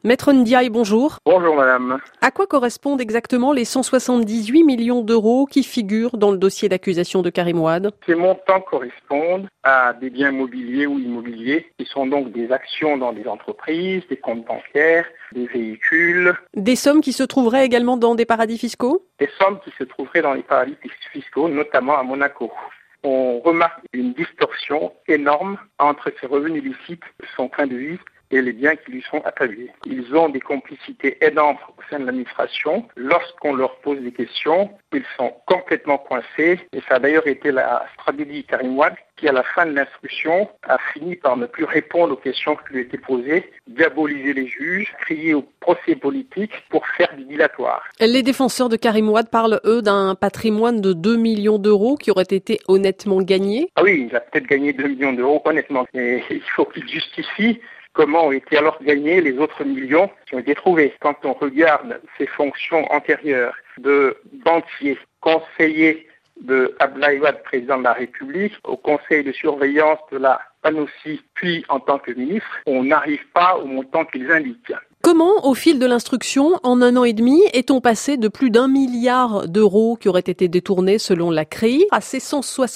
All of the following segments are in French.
Maître Ndiaye, bonjour. Bonjour madame. À quoi correspondent exactement les 178 millions d'euros qui figurent dans le dossier d'accusation de Karim Wade? Ces montants correspondent à des biens mobiliers ou immobiliers qui sont donc des actions dans des entreprises, des comptes bancaires, des véhicules. Des sommes qui se trouveraient également dans des paradis fiscaux? Des sommes qui se trouveraient dans les paradis fiscaux, notamment à Monaco. On remarque une distorsion énorme entre ces revenus licites, son train de vie, et les biens qui lui sont attribués. Ils ont des complicités énormes au sein de l'administration. Lorsqu'on leur pose des questions, ils sont complètement coincés. Et ça a d'ailleurs été la stratégie de Karim Wade qui, à la fin de l'instruction, a fini par ne plus répondre aux questions qui lui étaient posées, diaboliser les juges, crier au procès politique pour faire du dilatoire. Les défenseurs de Karim Wade parlent, eux, d'un patrimoine de 2 millions d'euros qui aurait été honnêtement gagné. Ah oui, il a peut-être gagné 2 millions d'euros, honnêtement. Mais il faut qu'il justifie comment ont été alors gagnés les autres millions qui ont été trouvés. Quand on regarde ses fonctions antérieures de banquier, conseiller de Abdoulaye Wade, président de la République, au conseil de surveillance de la Panossi, puis en tant que ministre, on n'arrive pas au montant qu'ils indiquent. Comment, au fil de l'instruction, en 1 an et demi, est-on passé de plus d'1 milliard d'euros qui auraient été détournés selon la CREI à ces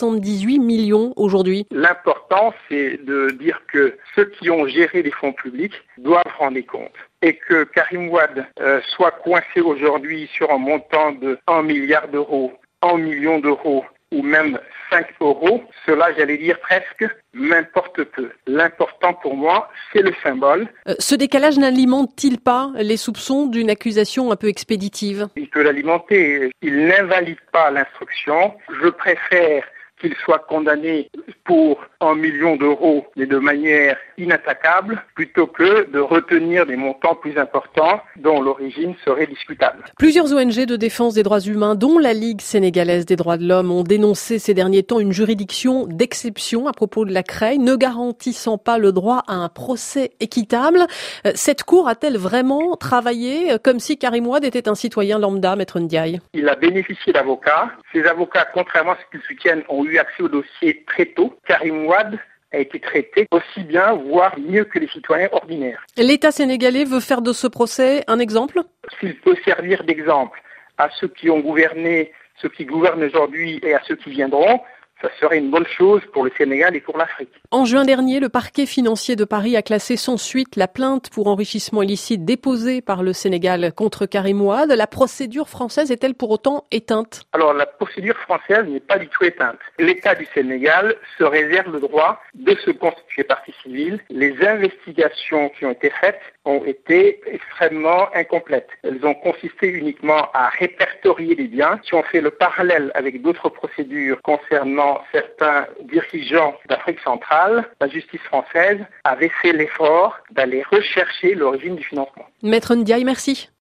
178 millions aujourd'hui? L'important, c'est de dire que ceux qui ont géré les fonds publics doivent rendre compte. Et que Karim Wade soit coincé aujourd'hui sur un montant de 1 milliard d'euros, 1 million d'euros, ou même 5 euros, cela, j'allais dire presque, m'importe peu. L'important pour moi, c'est le symbole. Ce décalage n'alimente-t-il pas les soupçons d'une accusation un peu expéditive? Il peut l'alimenter. Il n'invalide pas l'instruction. Je préfère qu'il soit condamné pour 1 million d'euros, mais de manière inattaquable, plutôt que de retenir des montants plus importants dont l'origine serait discutable. Plusieurs ONG de défense des droits humains, dont la Ligue sénégalaise des droits de l'homme, ont dénoncé ces derniers temps une juridiction d'exception à propos de la CREI, ne garantissant pas le droit à un procès équitable. Cette cour a-t-elle vraiment travaillé comme si Karim Wade était un citoyen lambda, Maître Ndiaye? Il a bénéficié d'avocats. Ces avocats, contrairement à ce qu'ils soutiennent, ont eu accès au dossier très tôt. Karim Wade a été traité aussi bien, voire mieux que les citoyens ordinaires. L'État sénégalais veut faire de ce procès un exemple? S'il peut servir d'exemple à ceux qui ont gouverné, ceux qui gouvernent aujourd'hui et à ceux qui viendront, ça serait une bonne chose pour le Sénégal et pour l'Afrique. En juin dernier, le parquet financier de Paris a classé sans suite la plainte pour enrichissement illicite déposée par le Sénégal contre Karim Wade. La procédure française est-elle pour autant éteinte? Alors, la procédure française n'est pas du tout éteinte. L'État du Sénégal se réserve le droit de se constituer partie civile. Les investigations qui ont été faites ont été extrêmement incomplètes. Elles ont consisté uniquement à répertorier les biens. Si on fait le parallèle avec d'autres procédures concernant certains dirigeants d'Afrique centrale, la justice française avait fait l'effort d'aller rechercher l'origine du financement. Maître Ndiaye, merci.